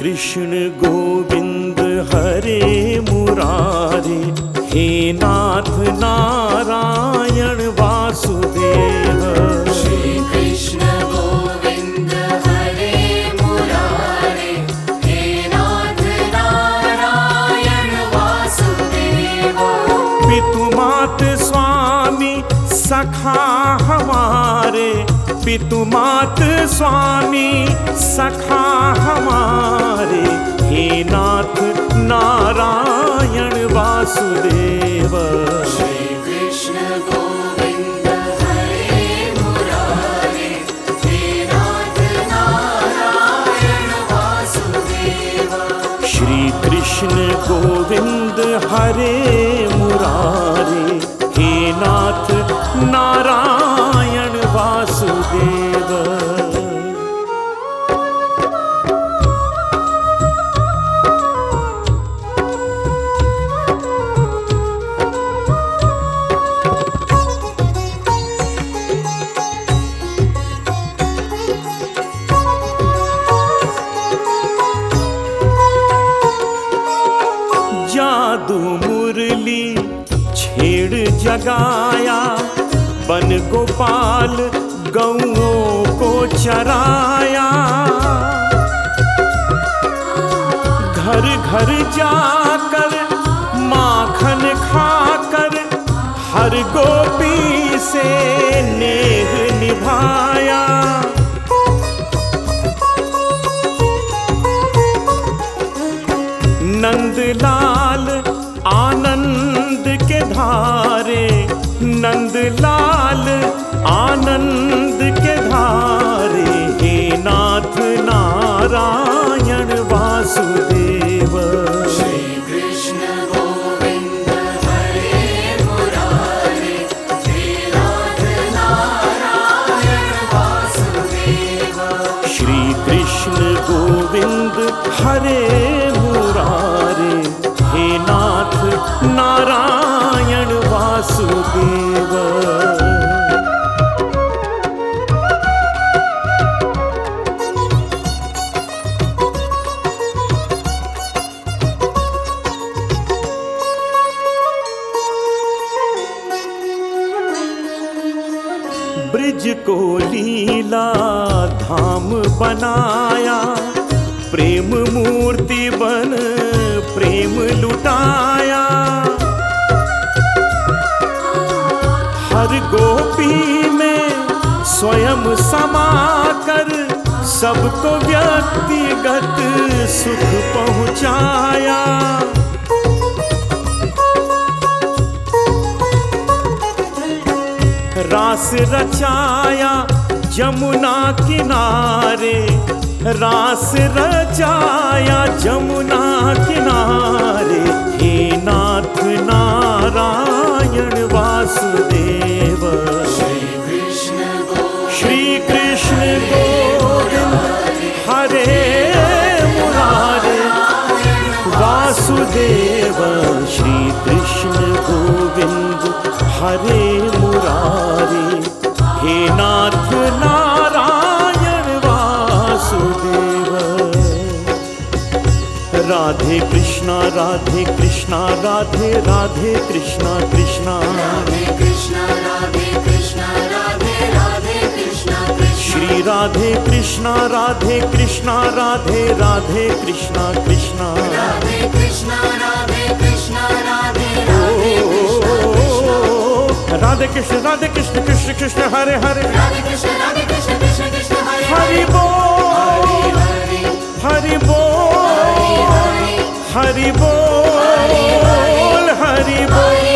कृष्ण गोविंद हरे मुरारे, हे नाथ नारायण वासुदेव। श्री कृष्ण गोविंद हरे मुरारे, हे नाथ नारायण वासुदेव। पितु मात स्वामी सखा हमारे, पितु मात स्वामी सखा हमारे, हे नाथ नारायण वासुदेव। श्री कृष्ण गोविंद हरे मुरारे, हे नाथ नारायण वासुदेव। श्री कृष्ण गोविंद हरे मुरारे, हे नाथ नारायण वासुदेव। जादू मुरली छेड़ जगाया, बन गोपाल गौओं को चराया। घर घर जाकर माखन खाकर, हर गोपी से नेह निभाया। नंदलाल आनंद के धारे, नंदलाल आनंद के धारे, हे नाथ नारायण वासुदेव। श्री कृष्ण गोविंद हरे मुरारे, हे नाथ नारायण वासुदेव। श्री कृष्ण गोविंद हरे मुरारे, हे नाथ नारायण वासुदेव। ब्रिज को लीला धाम बनाया, प्रेम मूर्ति बन प्रेम लुटाया। हर गोपी में स्वयं समाकर, सबको व्यक्तिगत सुख पहुँचाया। रास रचाया जमुना किनारे, रास रचाया जमुना किनारे, हे नाथ नारायण वासुदेव। श्री कृष्ण गोविंद हरे मुरारे वासुदेव। श्री कृष्ण गोविंद हरे मुरारे, हे नाथ नारायण वासुदेव। राधे कृष्णा राधे कृष्णा, राधे राधे कृष्णा कृष्णा, राधे कृष्ण राधे कृष्ण, राधे राधे कृष्ण कृष्ण। श्री राधे कृष्णा राधे कृष्णा, राधे राधे कृष्णा कृष्णा, राधे कृष्ण राधे कृष्ण, राधे राधे कृष्ण कृष्ण। राधे कृष्ण कृष्ण कृष्ण हरे हरे, राधे कृष्ण कृष्ण कृष्ण हरे हरि बोल हरि बोल हरि बोल हरि बोल।